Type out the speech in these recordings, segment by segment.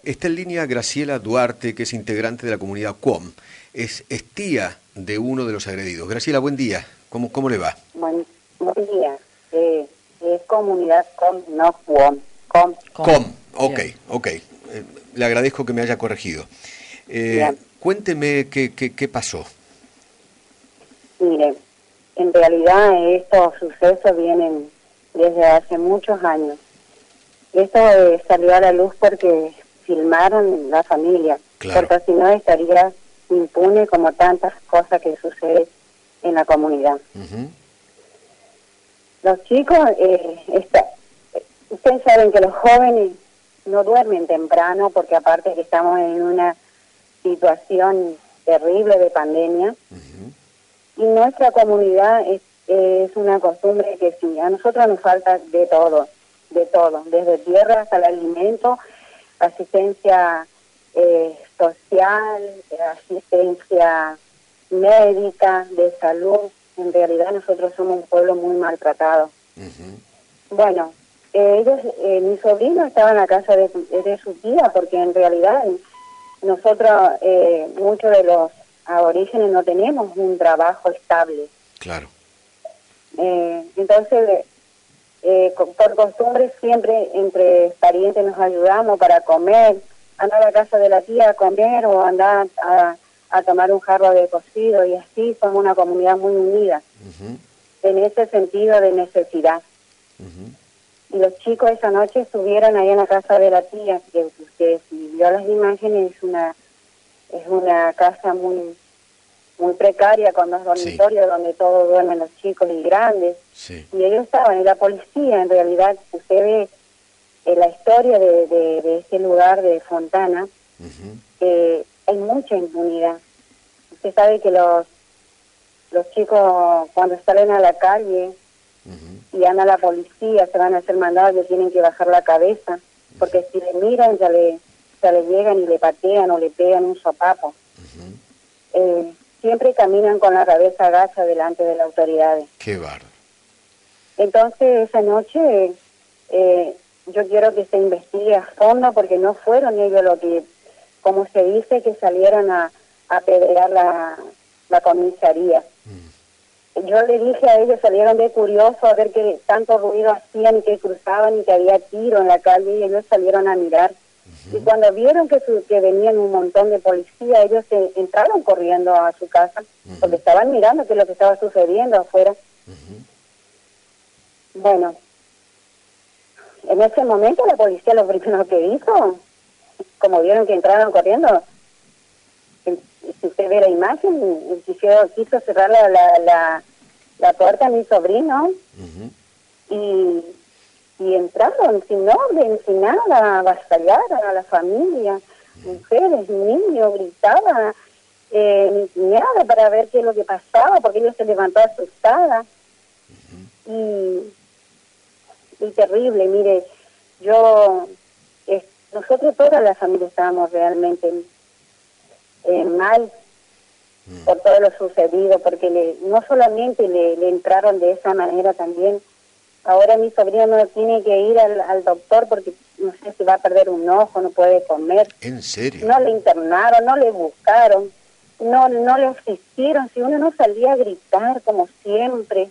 Está en línea Graciela Duarte, que es integrante de la comunidad QOM. Es tía de uno de los agredidos. Graciela, buen día. ¿Cómo le va? Buen día. Es comunidad QOM, no QOM. QOM. QOM, ok. Le agradezco que me haya corregido. Cuénteme qué pasó. Mire, en realidad estos sucesos vienen desde hace muchos años. Esto salió a la luz porque filmaron la familia, Claro. porque si no estaría impune como tantas cosas que suceden en la comunidad. Uh-huh. Los chicos, ustedes saben que los jóvenes no duermen temprano porque aparte que estamos en una situación terrible de pandemia, uh-huh. Y nuestra comunidad es una costumbre que sí, a nosotros nos falta de todo, desde tierra hasta el alimento, asistencia social, asistencia médica, de salud. En realidad nosotros somos un pueblo muy maltratado. Uh-huh. Bueno, mi sobrino estaba en la casa de su tía, porque en realidad nosotros, muchos de los aborígenes, no tenemos un trabajo estable. Claro. Entonces, por costumbre siempre entre parientes nos ayudamos para comer, andar a la casa de la tía a comer o andar a tomar un jarro de cocido, y así somos una comunidad muy unida, uh-huh. En ese sentido de necesidad. Uh-huh. Y los chicos esa noche estuvieron ahí en la casa de la tía, que usted si vio las imágenes, es una casa muy precaria, con dos dormitorios, sí, donde todos duermen los chicos y grandes. Sí. Y ellos estaban, y la policía, en realidad, usted ve la historia de este lugar de Fontana, uh-huh. Hay mucha impunidad. Usted sabe que los chicos cuando salen a la calle, uh-huh, y anda la policía, se van a hacer mandados, que tienen que bajar la cabeza, porque si le miran ya le llegan y le patean o le pegan un sopapo. Uh-huh. Siempre caminan con la cabeza agacha delante de las autoridades. Qué bárbaro. Entonces esa noche yo quiero que se investigue a fondo, porque no fueron ellos lo que, como se dice, que salieron a apedrear la comisaría. Yo le dije a ellos, salieron de curiosos a ver qué tanto ruido hacían y que cruzaban y que había tiro en la calle, y ellos salieron a mirar. Uh-huh. Y cuando vieron que venían un montón de policía, ellos entraron corriendo a su casa, uh-huh, porque estaban mirando qué es lo que estaba sucediendo afuera. Uh-huh. Bueno, en ese momento la policía lo primero que hizo, como vieron que entraron corriendo, si usted ve la imagen, quiso cerrar la puerta a mi sobrino, uh-huh, y entraron sin orden, sin nada, avasallaron a la familia, uh-huh, mujeres, niños, gritaban, mi cuñada para ver qué es lo que pasaba, porque ella se levantó asustada. Uh-huh. Y terrible, mire, nosotros toda la familia estábamos realmente mal por todo lo sucedido, porque no solamente le entraron de esa manera también. Ahora mi sobrino no tiene que ir al doctor porque no sé si va a perder un ojo, no puede comer. ¿En serio? No le internaron, no le buscaron, no le asistieron. Si uno no salía a gritar como siempre,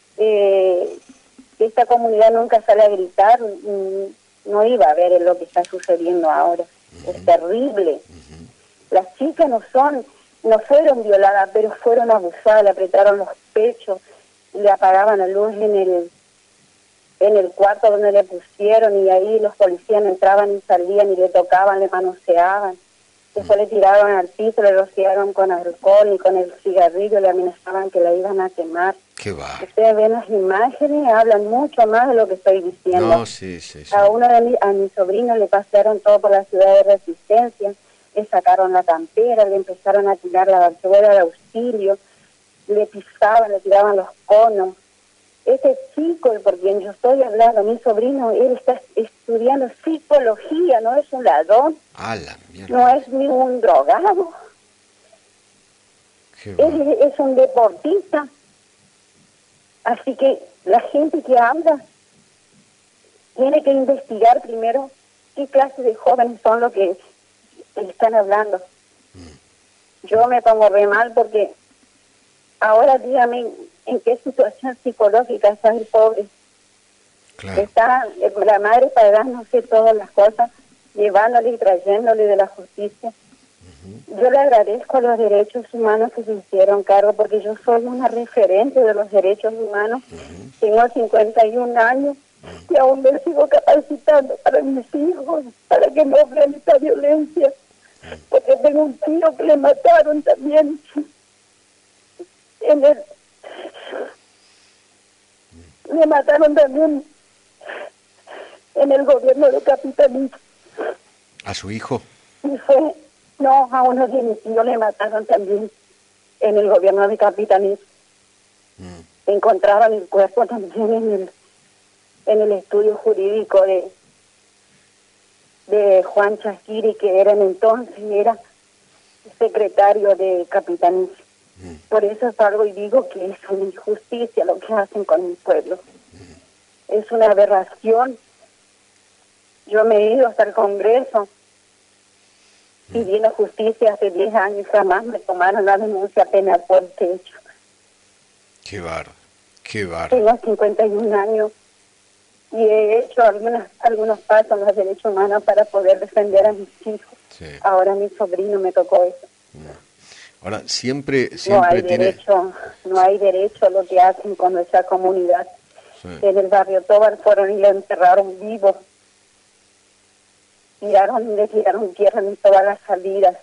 esta comunidad nunca sale a gritar, no iba a ver lo que está sucediendo ahora. Uh-huh. Es terrible. Uh-huh. Las chicas no fueron violadas, pero fueron abusadas, le apretaron los pechos, le apagaban la luz en el cuarto donde le pusieron, y ahí los policías entraban y salían y le tocaban, le manoseaban. Después le tiraban al piso, le rociaron con alcohol y con el cigarrillo, le amenazaban que la iban a quemar. Qué va. Ustedes ven las imágenes, hablan mucho más de lo que estoy diciendo. No, sí. A mi sobrino le pasearon todo por la ciudad de Resistencia, le sacaron la campera, le empezaron a tirar la barzuela de auxilio, le pisaban, le tiraban los conos. Ese chico, por quien yo estoy hablando, mi sobrino, él está estudiando psicología, no es un ladrón, no es ni un drogado, es un deportista. Así que la gente que habla tiene que investigar primero qué clase de jóvenes son los que están hablando. Yo me pongo re mal porque ahora dígame en qué situación psicológica está el pobre. Claro. Está la madre pagándose todas las cosas, llevándole y trayéndole de la justicia. Yo le agradezco a los derechos humanos que se hicieron cargo, porque yo soy una referente de los derechos humanos. Tengo 51 años y aún me sigo capacitando para mis hijos, para que no vean esta violencia. Porque tengo un tío que le mataron también le mataron también en el gobierno de Capitanico. ¿A su hijo? Y no, a uno de mis tíos le mataron también en el gobierno de Capitanico. Encontraron el cuerpo también en el estudio jurídico de Juan Chasquiri, que era secretario de Capitanico. Por eso salgo y digo que es una injusticia lo que hacen con mi pueblo. Es una aberración. Yo me he ido hasta el Congreso pidiendo justicia hace 10 años, jamás me tomaron la denuncia penal por este hecho. Qué bárbaro, qué bárbaro. Tengo 51 años y he hecho algunos pasos en los derechos humanos para poder defender a mis hijos. Sí. Ahora a mi sobrino me tocó eso. Ahora, siempre no hay tiene... no hay derecho a lo que hacen con nuestra comunidad. Sí. En el barrio Tobar fueron y lo enterraron vivo. Le tiraron tierra en todas las salidas.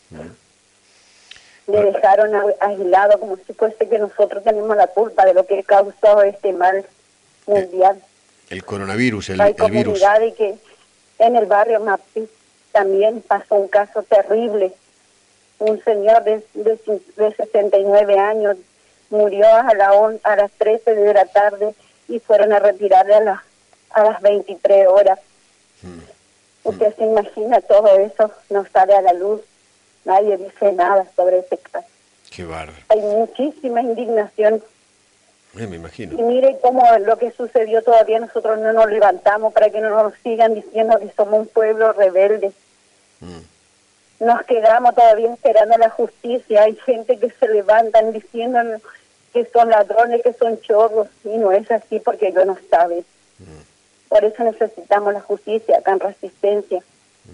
Le dejaron aislado como si fuese que nosotros tenemos la culpa de lo que causó este mal mundial. El coronavirus, hay el virus. Y que en el barrio Mapi también pasó un caso terrible. Un señor de 69 años murió a las 13 de la tarde y fueron a retirarle a las 23 horas. Usted se imagina, todo eso no sale a la luz, nadie dice nada sobre ese caso. Qué bárbaro. Hay muchísima indignación. Me imagino. Y mire cómo lo que sucedió todavía nosotros no nos levantamos para que no nos sigan diciendo que somos un pueblo rebelde. Nos quedamos todavía esperando la justicia. Hay gente que se levantan diciendo que son ladrones, que son chorros, y no es así porque ellos no saben. Por eso necesitamos la justicia acá en Resistencia.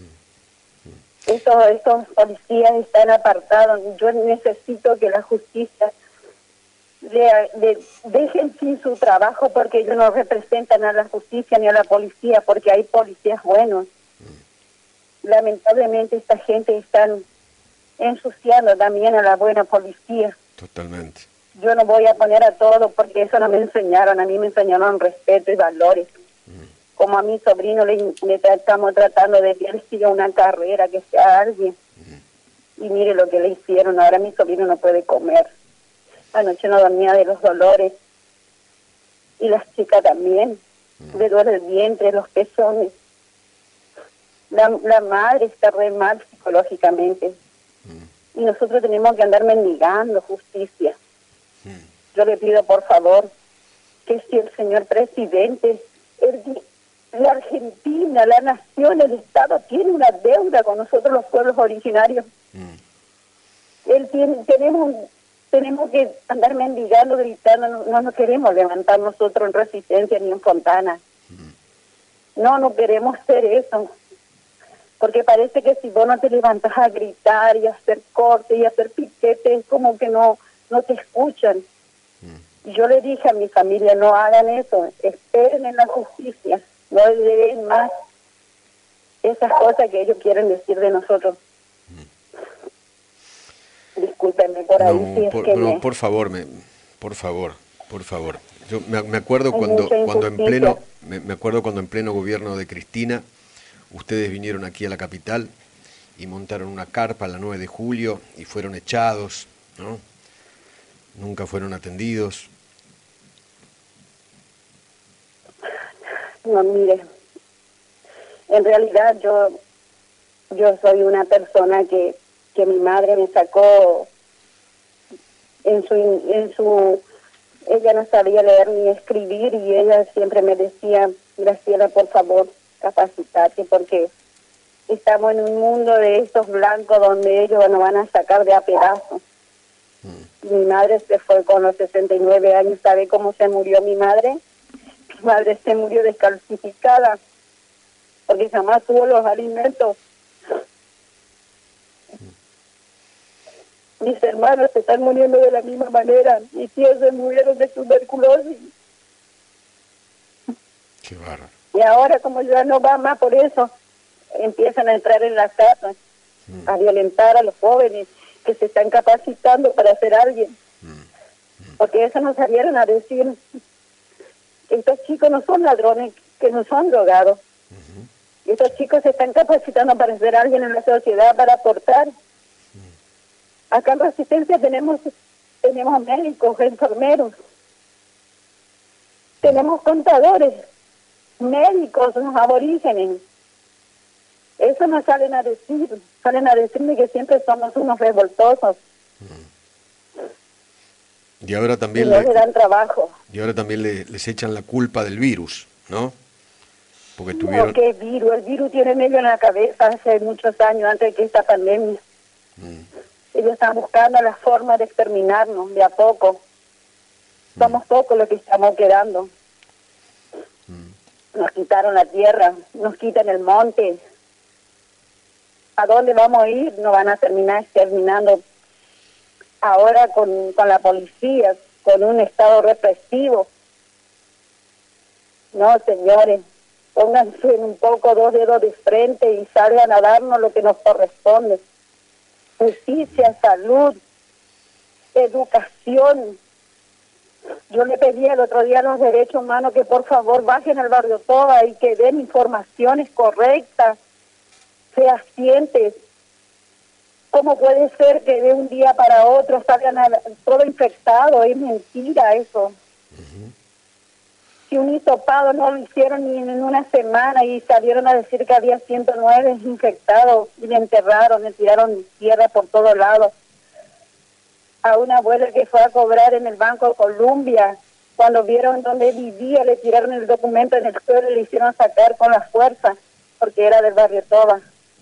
Estos policías están apartados. Yo necesito que la justicia dejen sin su trabajo, porque ellos no representan a la justicia ni a la policía, porque hay policías buenos. Lamentablemente esta gente están ensuciando también a la buena policía. Totalmente. Yo no voy a poner a todos porque eso no me enseñaron. A mí me enseñaron respeto y valores. Como a mi sobrino le estamos tratando de que él siga una carrera, que sea alguien. Y mire lo que le hicieron. Ahora mi sobrino no puede comer. Anoche no dormía de los dolores. Y las chicas también. Le duele el vientre, los pezones. La madre está re mal psicológicamente. Y nosotros tenemos que andar mendigando justicia. Yo le pido, por favor, que si el señor presidente, la Argentina, la nación, el Estado tiene una deuda con nosotros los pueblos originarios. Tenemos que andar mendigando, gritando. No nos queremos levantar nosotros en Resistencia ni en Fontana. No queremos hacer eso. Porque parece que si vos no te levantas a gritar y a hacer corte y a hacer piquetes, como que no te escuchan. Y yo le dije a mi familia, no hagan eso, esperen en la justicia, no den más esas cosas que ellos quieren decir de nosotros. Discúlpenme por ahí. No, si es que no, por favor. Yo me acuerdo cuando en pleno gobierno de Cristina, ustedes vinieron aquí a la capital y montaron una carpa a la 9 de julio y fueron echados, ¿no? Nunca fueron atendidos. No, mire, en realidad yo soy una persona que mi madre me sacó ella no sabía leer ni escribir y ella siempre me decía, Graciela, por favor, capacitate, porque estamos en un mundo de estos blancos donde ellos nos van a sacar de a pedazos. Mi madre se fue con los 69 años. ¿Sabe cómo se murió mi madre? Mi madre se murió descalcificada porque jamás tuvo los alimentos. Mis hermanos se están muriendo de la misma manera. Mis tíos se murieron de tuberculosis. Qué bárbaro. Y ahora, como ya no va más por eso, empiezan a entrar en las casas, a violentar a los jóvenes que se están capacitando para ser alguien. Porque eso nos salieron a decir que estos chicos no son ladrones, que no son drogados. Estos chicos se están capacitando para ser alguien en la sociedad, para aportar. Acá en Resistencia tenemos médicos, enfermeros, tenemos contadores, médicos, los aborígenes. Eso nos salen a decirme que siempre somos unos revoltosos. Y ahora también no le dan trabajo. Y ahora también les echan la culpa del virus, ¿no? Porque No, ¿qué virus? El virus tiene medio en la cabeza hace muchos años, antes de que esta pandemia. Ellos están buscando la forma de exterminarnos de a poco. Somos pocos los que estamos quedando. Nos quitaron la tierra, nos quitan el monte. ¿A dónde vamos a ir? Nos van a terminar exterminando ahora con la policía, con un estado represivo. No, señores, pónganse un poco dos dedos de frente y salgan a darnos lo que nos corresponde. Justicia, salud, educación. Yo le pedí el otro día a los derechos humanos que por favor bajen al barrio Toba y que den informaciones correctas, fehacientes. ¿Cómo puede ser que de un día para otro salgan todo infectado? Es mentira eso. Si un hisopado no lo hicieron ni en una semana y salieron a decir que había 109 infectados y le enterraron, le tiraron tierra por todos lados. A una abuela que fue a cobrar en el Banco Colombia, cuando vieron dónde vivía, le tiraron el documento en el suelo y le hicieron sacar con la fuerza, porque era del barrio Toba.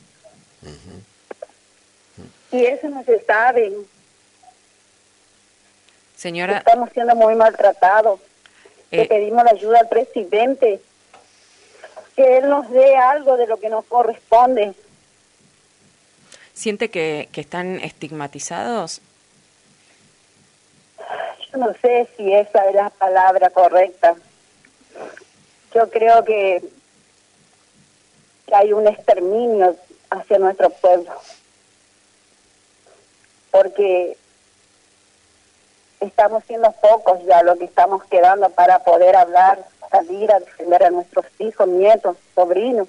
Y eso no se sabe. Señora, estamos siendo muy maltratados. Le pedimos la ayuda al presidente, que él nos dé algo de lo que nos corresponde. ¿Siente que están estigmatizados? Yo no sé si esa es la palabra correcta. Yo creo que hay un exterminio hacia nuestro pueblo. Porque estamos siendo pocos ya lo que estamos quedando para poder hablar, salir a defender a nuestros hijos, nietos, sobrinos.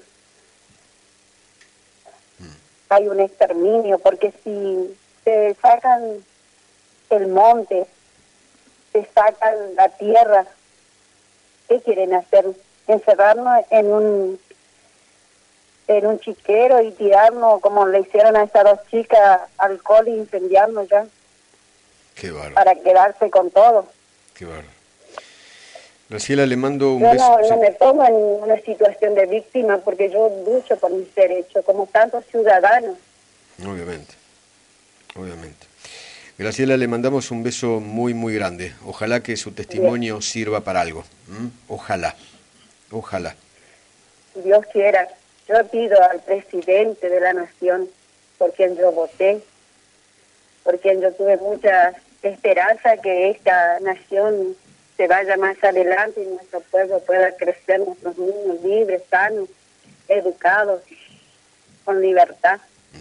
Hay un exterminio, porque si se sacan el monte, se sacan la tierra, ¿qué quieren hacer? ¿Encerrarnos en un chiquero y tirarnos como le hicieron a estas dos chicas, alcohol e incendiarnos ya? Qué bárbaro. Para quedarse con todo. Qué bárbaro. Graciela, le mando un yo beso. No me pongo en una situación de víctima porque yo lucho por mis derechos, como tantos ciudadanos. Obviamente, obviamente. Graciela, le mandamos un beso muy, muy grande. Ojalá que su testimonio sirva para algo. Ojalá, ojalá. Si Dios quiera. Yo pido al presidente de la nación, por quien yo voté, por quien yo tuve mucha esperanza que esta nación se vaya más adelante y nuestro pueblo pueda crecer, nuestros niños libres, sanos, educados, con libertad.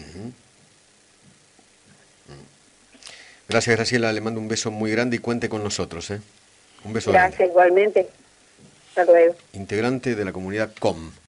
Gracias, Graciela, le mando un beso muy grande y cuente con nosotros. Un beso grande. Gracias, igualmente. Hasta luego. Integrante de la comunidad COM.